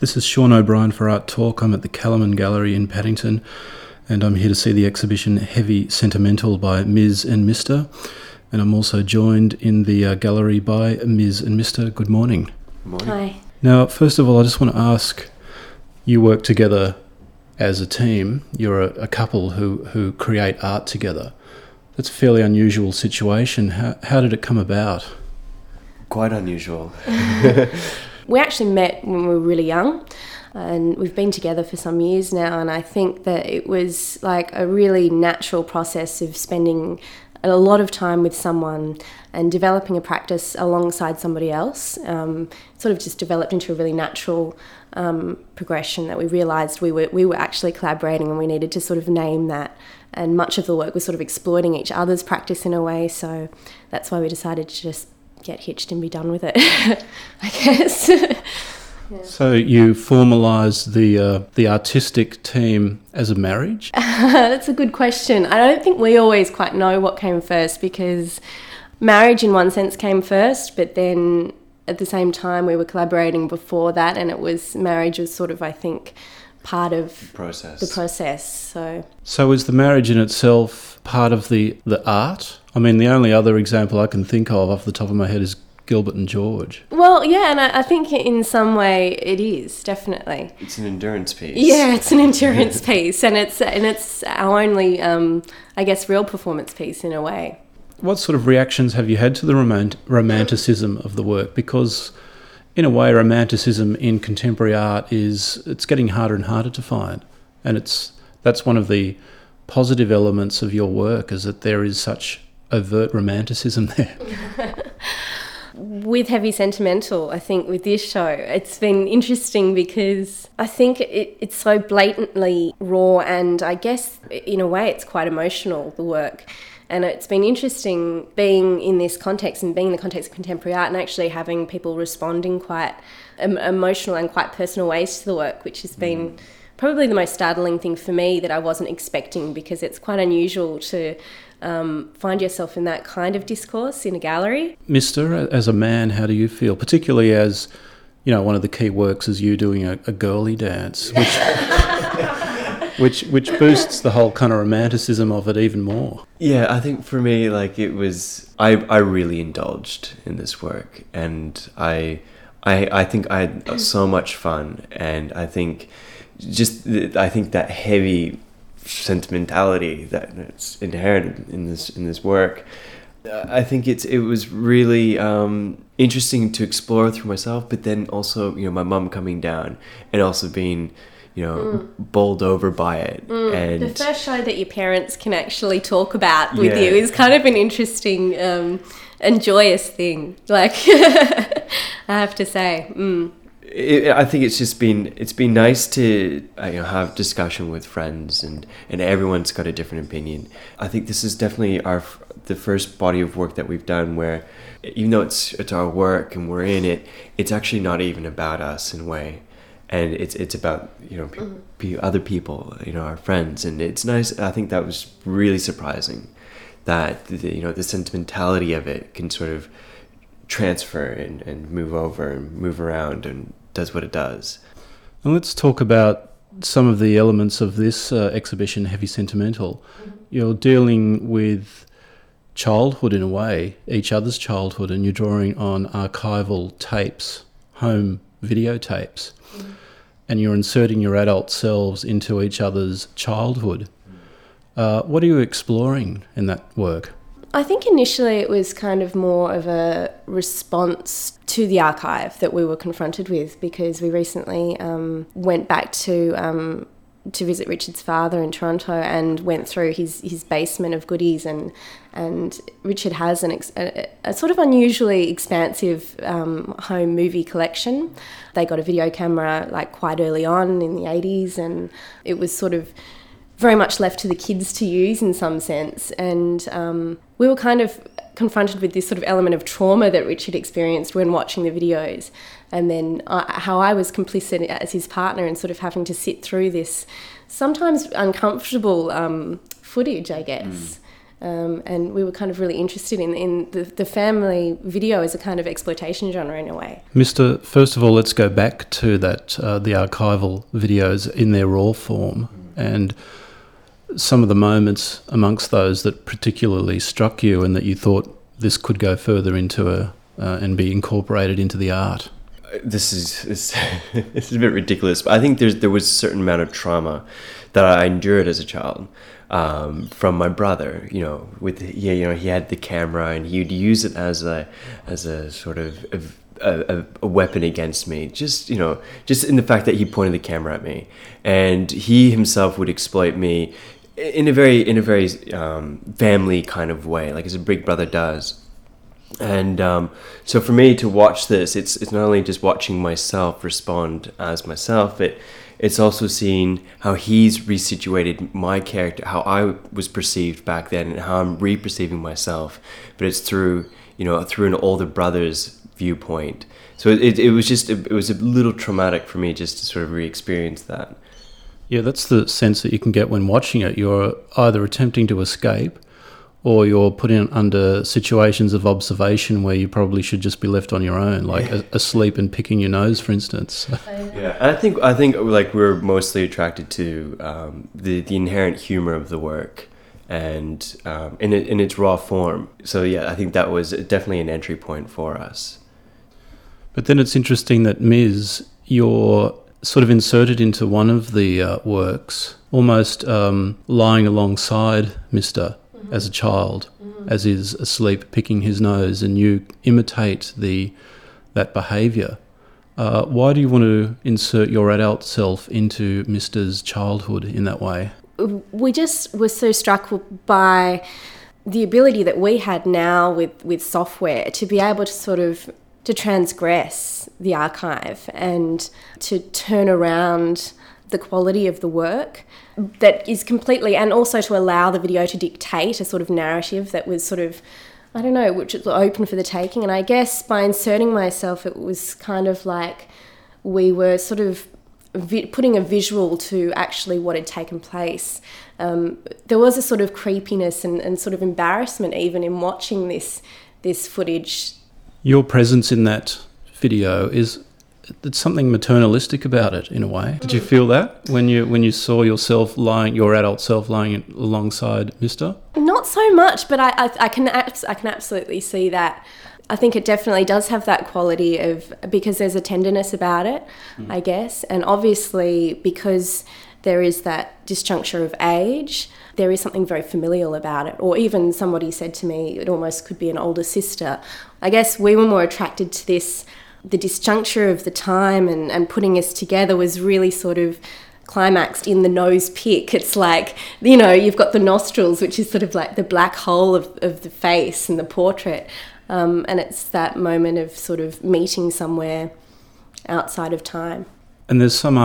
This is Sean O'Brien for Art Talk. I'm at the Kellerman Gallery in Paddington, and I'm here to see the exhibition Heavy Sentimental by Ms. and Mr. And I'm also joined in the gallery by Ms. and Mr. Good morning. Good morning. Hi. Now, first of all, I just want to ask, you work together as a team. You're a couple who create art together. That's a fairly unusual situation. How did it come about? Quite unusual. We actually met when we were really young, and we've been together for some years now, and I think that it was like a really natural process of spending a lot of time with someone and developing a practice alongside somebody else. Sort of just developed into a really natural progression that we realised we were actually collaborating, and we needed to sort of name that. And much of the work was sort of exploiting each other's practice in a way, so that's why we decided to just get hitched and be done with it, I guess. Yeah. So you formalised the artistic team as a marriage? That's a good question. I don't think we always quite know what came first, because marriage in one sense came first, but then at the same time we were collaborating before that, and marriage was sort of, I think, part of the process. So is the marriage in itself part of the art? I mean, the only other example I can think of off the top of my head is Gilbert and George. Well, yeah, and I think in some way it is, definitely. It's an endurance piece. Yeah, it's an endurance piece, and it's our only, I guess, real performance piece in a way. What sort of reactions have you had to the romanticism of the work? Because in a way, romanticism in contemporary art it's getting harder and harder to find, and that's one of the positive elements of your work, is that there is such overt romanticism there. With Heavy Sentimental, I think with this show, it's been interesting because I think it's so blatantly raw, and I guess in a way it's quite emotional, the work. And it's been interesting being in this context and being in the context of contemporary art and actually having people responding quite emotional and quite personal ways to the work, which has been probably the most startling thing for me that I wasn't expecting, because it's quite unusual to find yourself in that kind of discourse in a gallery. Mr., as a man, how do you feel? Particularly as, one of the key works is you doing a girly dance, which boosts the whole kind of romanticism of it even more. Yeah, I think for me, it was, I really indulged in this work, and I think I had so much fun, and I think that heavy sentimentality that's inherent in this work, I think it was really interesting to explore through myself, but then also my mum coming down and also being bowled over by it. And the first show that your parents can actually talk about with you is kind of an interesting and joyous thing, I have to say. I think it's been nice to have discussion with friends, and everyone's got a different opinion. I think this is definitely the first body of work that we've done where, even though it's our work and we're in it, it's actually not even about us in a way, and it's about other people, our friends, and it's nice. I think that was really surprising that the sentimentality of it can sort of transfer and move over and move around and does what it does. And let's talk about some of the elements of this exhibition, Heavy Sentimental. You're dealing with childhood in a way, each other's childhood, and you're drawing on archival tapes, home videotapes, and you're inserting your adult selves into each other's childhood. What are you exploring in that work? I think initially it was kind of more of a response to the archive that we were confronted with, because we recently went back to visit Richard's father in Toronto and went through his basement of goodies, and Richard has a sort of unusually expansive home movie collection. They got a video camera quite early on in the 80s, and it was sort of very much left to the kids to use in some sense, and we were kind of confronted with this sort of element of trauma that Richard experienced when watching the videos, and then how I was complicit as his partner and sort of having to sit through this sometimes uncomfortable footage, I guess. And we were kind of really interested in the family video as a kind of exploitation genre in a way. Mr. First of all, let's go back to that, the archival videos in their raw form, and some of the moments amongst those that particularly struck you and that you thought this could go further into and be incorporated into the art. This is a bit ridiculous, but I think there was a certain amount of trauma that I endured as a child. From my brother, he had the camera and he'd use it as a sort of a weapon against me. Just in the fact that he pointed the camera at me, and he himself would exploit me in a very family kind of way, like as a big brother does. And so for me to watch this, it's not only just watching myself respond as myself, it's also seeing how he's resituated my character, how I was perceived back then, and how I'm re-perceiving myself. But it's through an older brother's viewpoint. So it was a little traumatic for me just to sort of re-experience that. Yeah, that's the sense that you can get when watching it. You're either attempting to escape, or you're put in under situations of observation where you probably should just be left on your own, like asleep and picking your nose, for instance. Yeah, I think like we're mostly attracted to the inherent humor of the work, and in its raw form. So yeah, I think that was definitely an entry point for us. But then it's interesting that Ms., you're sort of inserted into one of the works, almost lying alongside Mr. as a child, as he's asleep picking his nose, and you imitate that behaviour. Why do you want to insert your adult self into Mr.'s childhood in that way? We just were so struck by the ability that we had now with software to be able to sort of to transgress the archive and to turn around the quality of the work that is completely, and also to allow the video to dictate a sort of narrative that was sort of, I don't know, which is open for the taking. And I guess by inserting myself, it was kind of like we were sort of putting a visual to actually what had taken place. There was a sort of creepiness and sort of embarrassment even in watching this footage. Your presence in that video it's something maternalistic about it in a way. Did you feel that when you saw your adult self lying alongside Mr.? Not so much, but I can absolutely see that. I think it definitely does have that quality of, because there's a tenderness about it, I guess, and obviously because there is that disjuncture of age, there is something very familial about it. Or even somebody said to me, it almost could be an older sister. I guess we were more attracted to this. The disjuncture of the time and putting us together was really sort of climaxed in the nose pick. It's like, you've got the nostrils, which is sort of like the black hole of the face and the portrait. And it's that moment of sort of meeting somewhere outside of time. And there's some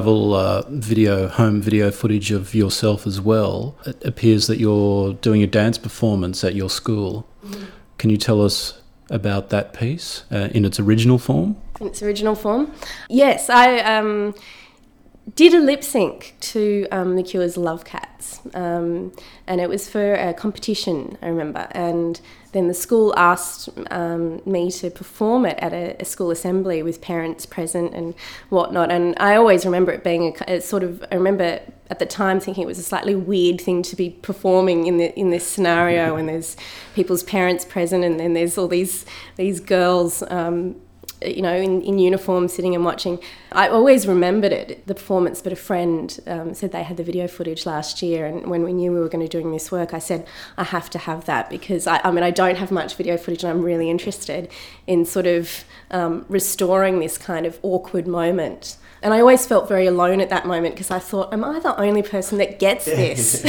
archival home video footage of yourself as well. It appears that you're doing a dance performance at your school. Mm-hmm. Can you tell us about that piece in its original form? In its original form? Yes, I did a lip sync to The Cure's Love Cats, and it was for a competition, I remember, and then the school asked me to perform it at a school assembly with parents present and whatnot, and I always remember it being I remember at the time thinking it was a slightly weird thing to be performing in this scenario when there's people's parents present and then there's all these girls in uniform sitting and watching. I always remembered the performance, but a friend said they had the video footage last year, and when we knew we were going to be doing this work, I said, I have to have that because, I don't have much video footage and I'm really interested in sort of restoring this kind of awkward moment. And I always felt very alone at that moment because I thought, am I the only person that gets this?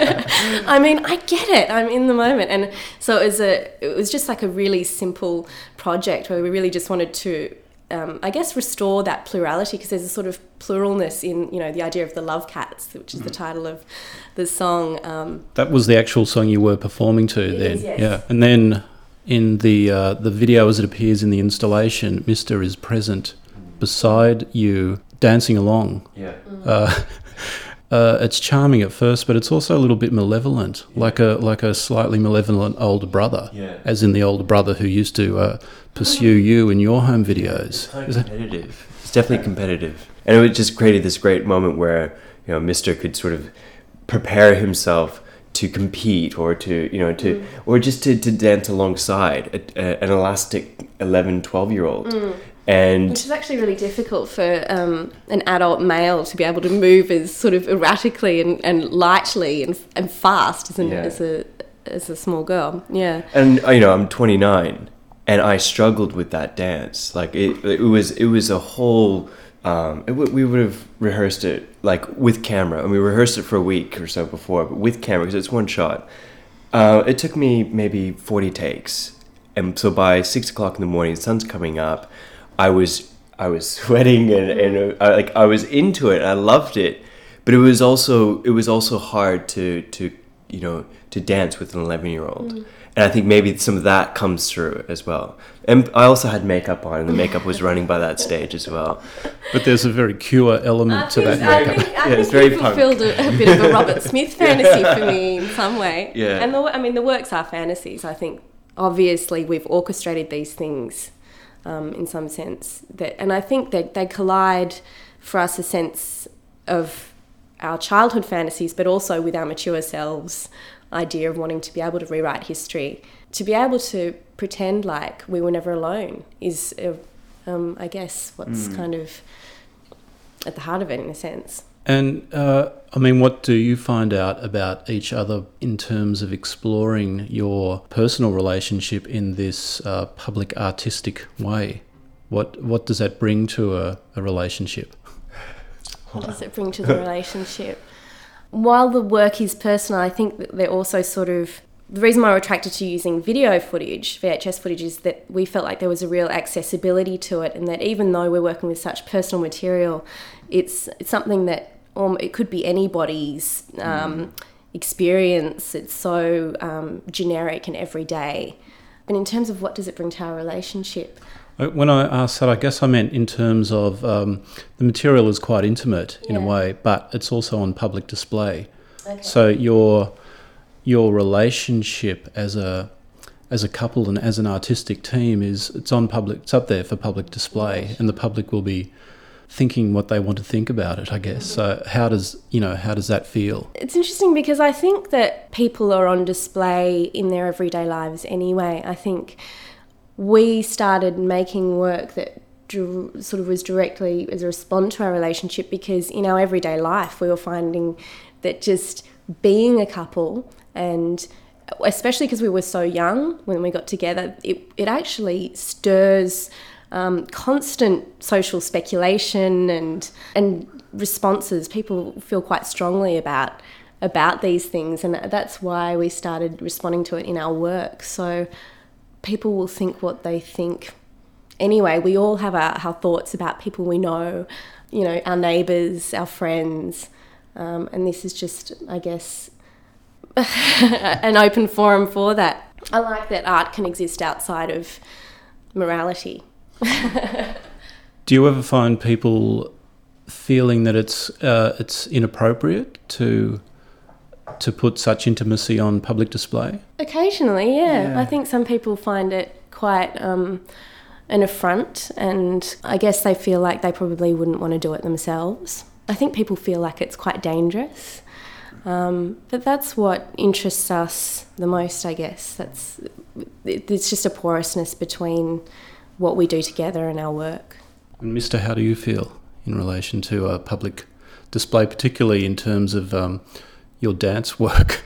I get it. I'm in the moment. And so it was just like a really simple project where we really just wanted to, restore that plurality, because there's a sort of pluralness in, the idea of the Love Cats, which is the title of the song. That was the actual song you were performing to then? Yes. Yeah. And then in the video as it appears in the installation, Mr. is present beside you, dancing along. Yeah. It's charming at first, but it's also a little bit malevolent, like a slightly malevolent older brother, as in the older brother who used to pursue you in your home videos. It's competitive. It's definitely competitive, and it just created this great moment where Mr. could sort of prepare himself to compete or to or just to dance alongside an elastic 11, 12-year-old. And which is actually really difficult for an adult male to be able to move as sort of erratically and lightly and fast as a small girl. Yeah. And I'm 29, and I struggled with that dance. Like it was a whole. We would have rehearsed it like with camera, and we rehearsed it for a week or so before, but with camera because it's one shot. It took me maybe 40 takes, and so by 6 o'clock in the morning, the sun's coming up. I was sweating and I was into it. And I loved it, but it was also hard to dance with an 11-year-old. And I think maybe some of that comes through as well. And I also had makeup on, and the makeup was running by that stage as well. But there's a very Cure element to that makeup. I think it's very fulfilled a bit of a Robert Smith fantasy for me in some way. Yeah. And the works are fantasies. I think obviously we've orchestrated these things in some sense, and I think that they collide for us a sense of our childhood fantasies, but also with our mature selves idea of wanting to be able to rewrite history, to be able to pretend like we were never alone is, I guess, what's kind of at the heart of it in a sense. And what do you find out about each other in terms of exploring your personal relationship in this public artistic way? What does that bring to a relationship? What does it bring to the relationship? While the work is personal, I think that they're also sort of... The reason why we're attracted to using video footage, VHS footage, is that we felt like there was a real accessibility to it, and that even though we're working with such personal material, it's something that it could be anybody's experience. It's so generic and everyday. But in terms of what does it bring to our relationship? When I asked that, I guess I meant in terms of the material is quite intimate in a way, but it's also on public display. Okay. So your relationship as a couple and as an artistic team it's up there for public display, and the public will be thinking what they want to think about it, I guess. So how does that feel? It's interesting because I think that people are on display in their everyday lives anyway. I think we started making work that sort of was directly as a response to our relationship, because in our everyday life we were finding that just being a couple, and especially because we were so young when we got together, it actually stirs constant social speculation and responses. People feel quite strongly about these things, and that's why we started responding to it in our work. So people will think what they think. Anyway, we all have our thoughts about people we know, our neighbours, our friends, and this is just, I guess, an open forum for that. I like that art can exist outside of morality. Do you ever find people feeling that it's inappropriate to put such intimacy on public display? Occasionally, yeah. I think some people find it quite an affront, and I guess they feel like they probably wouldn't want to do it themselves. I think people feel like it's quite dangerous, but that's what interests us the most, I guess. It's just a porousness between what we do together and our work. And Mr., how do you feel in relation to a public display, particularly in terms of your dance work?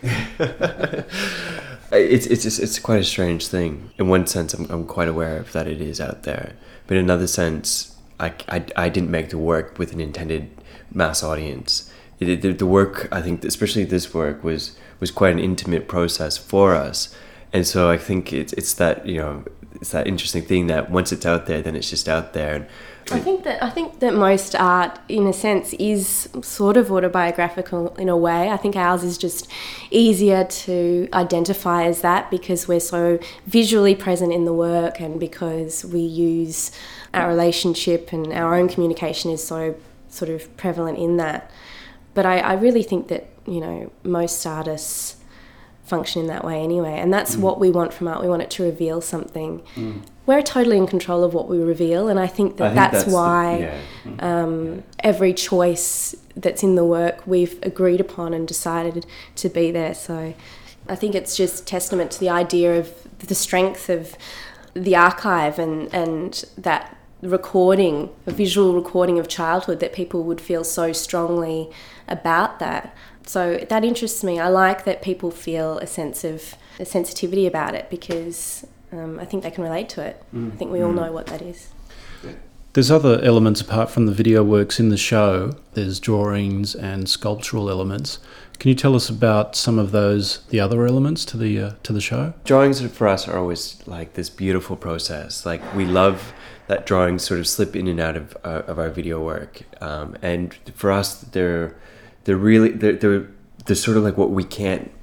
It's quite a strange thing. In one sense, I'm quite aware of that it is out there, but in another sense, I didn't make the work with an intended mass audience. The work, I think, especially this work, was quite an intimate process for us, and so I think it's that it's that interesting thing that once it's out there, then it's just out there. I think that most art, in a sense, is sort of autobiographical in a way. I think ours is just easier to identify as that because we're so visually present in the work, and because we use our relationship and our own communication is so sort of prevalent in that. But I really think that, most artists function in that way anyway. And that's what we want from art. We want it to reveal something. We're totally in control of what we reveal. And I think that's why every choice that's in the work we've agreed upon and decided to be there. So I think it's just testament to the idea of the strength of the archive and that recording, a visual recording of childhood, that people would feel so strongly about that. So that interests me. I like that people feel a sense of a sensitivity about it, because I think they can relate to it. I think we all know what that is. There's other elements apart from the video works in the show. There's drawings and sculptural elements. Can you tell us about some of those, the other elements to the show? Drawings for us are always like this beautiful process. Like, we love that drawings sort of slip in and out of our video work, and for us, they're sort of like what we can't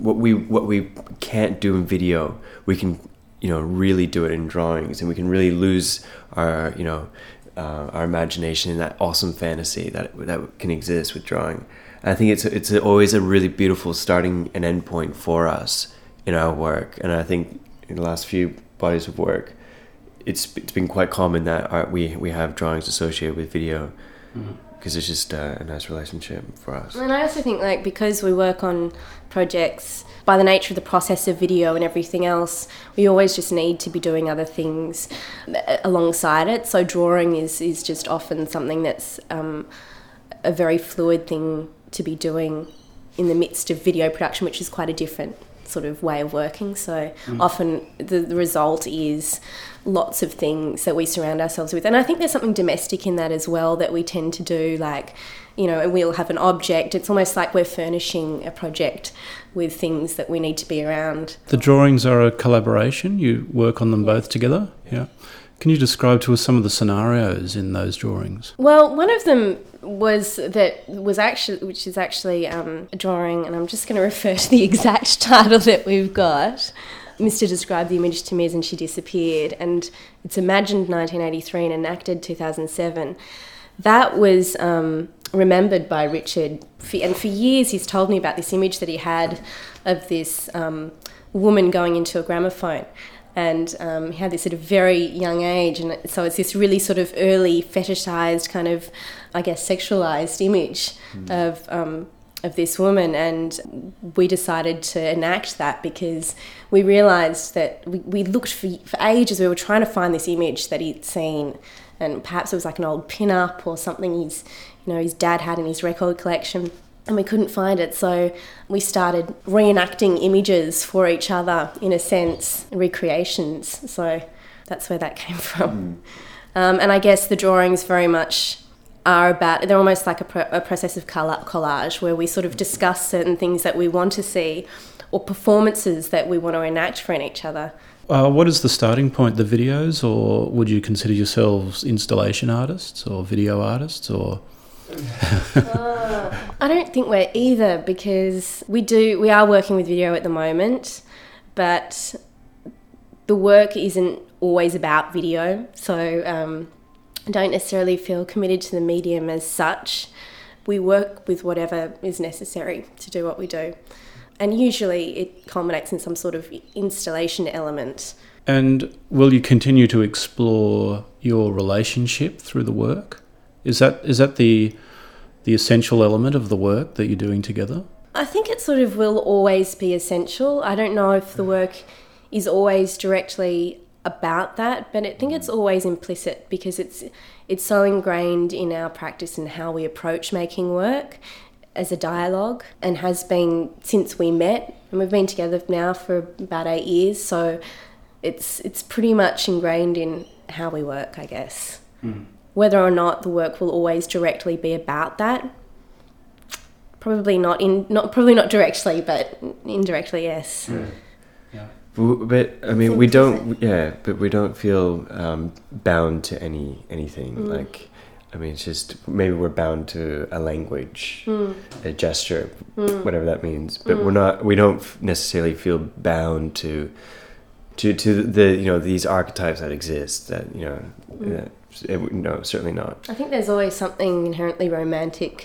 do in video. We can really do it in drawings, and we can really lose our our imagination in that awesome fantasy that can exist with drawing. And I think it's always a really beautiful starting and end point for us in our work. And I think in the last few bodies of work, it's been quite common that we have drawings associated with video, because it's just a nice relationship for us. And I also think, like, because we work on projects, by the nature of the process of video and everything else, we always just need to be doing other things alongside it. So drawing is just often something that's a very fluid thing to be doing in the midst of video production, which is quite a different sort of way of working. So often the result is lots of things that we surround ourselves with. And I think there's something domestic in that as well, that we tend to do, like, we'll have an object. It's almost like we're furnishing a project with things that we need to be around. The drawings are a collaboration. You work on them both together? Yeah. Can you describe to us some of the scenarios in those drawings? Well, one of them which is actually a drawing, and I'm just going to refer to the exact title that we've got. Mr. described the image to me as and she disappeared, and it's imagined 1983 and enacted 2007. That was remembered by Richard, and for years he's told me about this image that he had of this woman going into a gramophone. And he had this at a very young age, and so it's this really sort of early fetishised kind of, I guess, sexualised image of this woman. And we decided to enact that because we realised that we looked for ages. We were trying to find this image that he'd seen, and perhaps it was like an old pin-up or something his dad had in his record collection. And we couldn't find it, so we started reenacting images for each other, in a sense, recreations. So that's where that came from. And I guess the drawings very much are they're almost like a process of collage, where we sort of discuss certain things that we want to see, or performances that we want to enact for each other. What is the starting point, the videos, or would you consider yourselves installation artists or video artists, or... I don't think we're either, because we are working with video at the moment, but the work isn't always about video, so I don't necessarily feel committed to the medium as such. We work with whatever is necessary to do what we do, and usually it culminates in some sort of installation element. And will you continue to explore your relationship through the work? Is that the essential element of the work that you're doing together? I think it sort of will always be essential. I don't know if the work is always directly about that, but I think it's always implicit, because it's so ingrained in our practice and how we approach making work as a dialogue, and has been since we met, and we've been together now for about 8 years, so it's pretty much ingrained in how we work, I guess. Whether or not the work will always directly be about that, probably not directly, but indirectly, yes. Yeah. But I mean, we don't feel bound to anything. Like, I mean, it's just maybe we're bound to a language, a gesture, whatever that means. But we don't necessarily feel bound to the these archetypes that exist. That no, certainly not. I think there's always something inherently romantic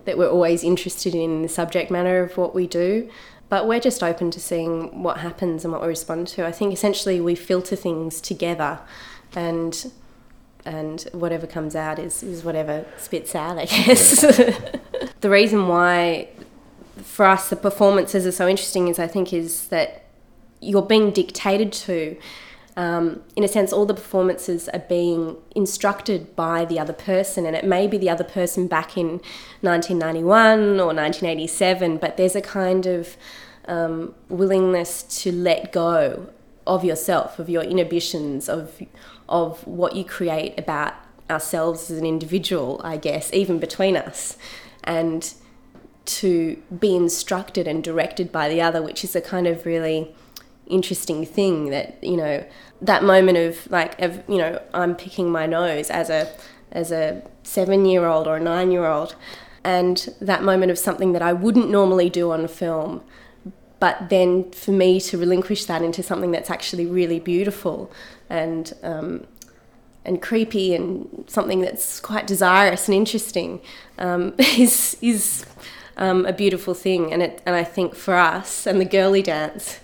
that we're always interested in the subject matter of what we do, but we're just open to seeing what happens and what we respond to. I think essentially we filter things together, and whatever comes out is whatever spits out, I guess. Yeah. The reason why for us the performances are so interesting is that you're being dictated to. In a sense, all the performances are being instructed by the other person, and it may be the other person back in 1991 or 1987, but there's a kind of willingness to let go of yourself, of your inhibitions, of what you create about ourselves as an individual, I guess, even between us, and to be instructed and directed by the other, which is a kind of really interesting thing. That, you know, that moment of I'm picking my nose as a 7-year-old or a 9-year-old, and that moment of something that I wouldn't normally do on film, but then for me to relinquish that into something that's actually really beautiful and creepy and something that's quite desirous and interesting is a beautiful thing. And I think for us and the girly dance,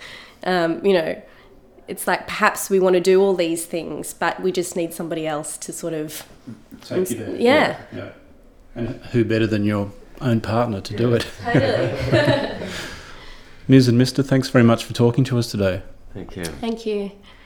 it's like perhaps we want to do all these things, but we just need somebody else to sort of take you there. Yeah. And who better than your own partner to do it? Totally. Ms. and Mr., thanks very much for talking to us today. Thank you. Thank you.